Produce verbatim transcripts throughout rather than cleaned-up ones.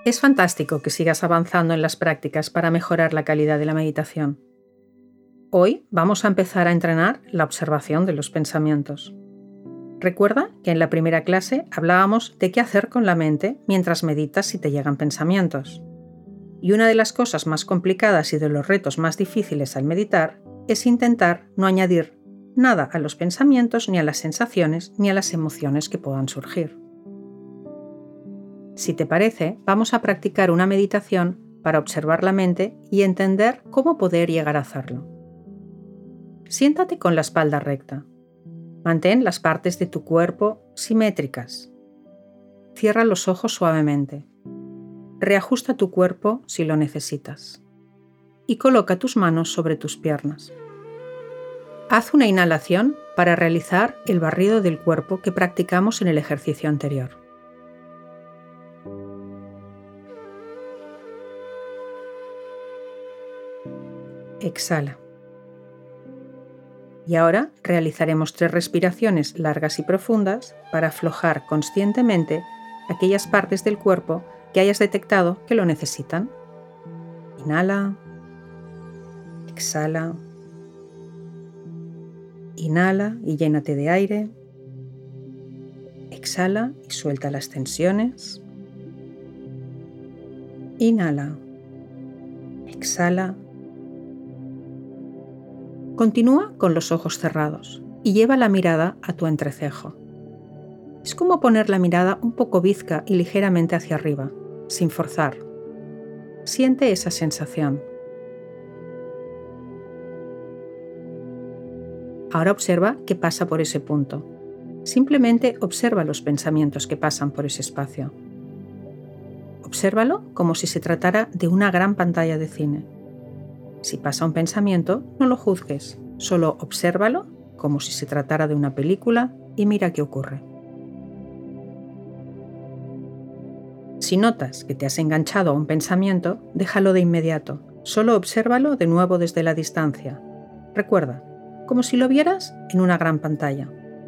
Es fantástico que sigas avanzando en las prácticas para mejorar la calidad de la meditación. Hoy vamos a empezar a entrenar la observación de los pensamientos. Recuerda que en la primera clase hablábamos de qué hacer con la mente mientras meditas si te llegan pensamientos. Y una de las cosas más complicadas y de los retos más difíciles al meditar es intentar no añadir nada a los pensamientos, ni a las sensaciones, ni a las emociones que puedan surgir. Si te parece, vamos a practicar una meditación para observar la mente y entender cómo poder llegar a hacerlo. Siéntate con la espalda recta. Mantén las partes de tu cuerpo simétricas. Cierra los ojos suavemente. Reajusta tu cuerpo si lo necesitas. Y coloca tus manos sobre tus piernas. Haz una inhalación para realizar el barrido del cuerpo que practicamos en el ejercicio anterior. Exhala. Y ahora realizaremos tres respiraciones largas y profundas para aflojar conscientemente aquellas partes del cuerpo que hayas detectado que lo necesitan. Inhala. Exhala. Inhala y llénate de aire. Exhala y suelta las tensiones. Inhala. Exhala. Continúa con los ojos cerrados y lleva la mirada a tu entrecejo. Es como poner la mirada un poco bizca y ligeramente hacia arriba, sin forzar. Siente esa sensación. Ahora observa qué pasa por ese punto. Simplemente observa los pensamientos que pasan por ese espacio. Obsérvalo como si se tratara de una gran pantalla de cine. Si pasa un pensamiento, no lo juzgues, solo obsérvalo como si se tratara de una película y mira qué ocurre. Si notas que te has enganchado a un pensamiento, déjalo de inmediato, solo obsérvalo de nuevo desde la distancia. Recuerda, como si lo vieras en una gran pantalla.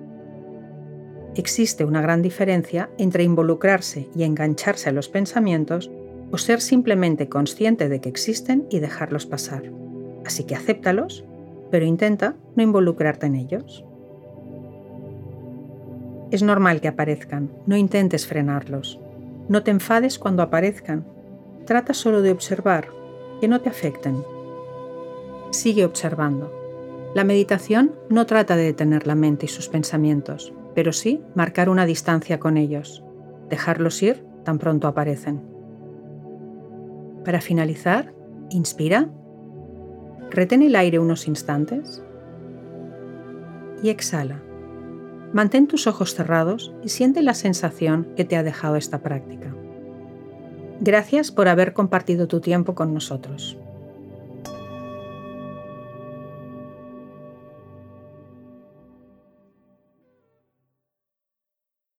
Existe una gran diferencia entre involucrarse y engancharse a los pensamientos o ser simplemente consciente de que existen y dejarlos pasar. Así que acéptalos, pero intenta no involucrarte en ellos. Es normal que aparezcan, no intentes frenarlos. No te enfades cuando aparezcan. Trata solo de observar, que no te afecten. Sigue observando. La meditación no trata de detener la mente y sus pensamientos, pero sí marcar una distancia con ellos, dejarlos ir tan pronto aparecen. Para finalizar, inspira, retén el aire unos instantes y exhala. Mantén tus ojos cerrados y siente la sensación que te ha dejado esta práctica. Gracias por haber compartido tu tiempo con nosotros.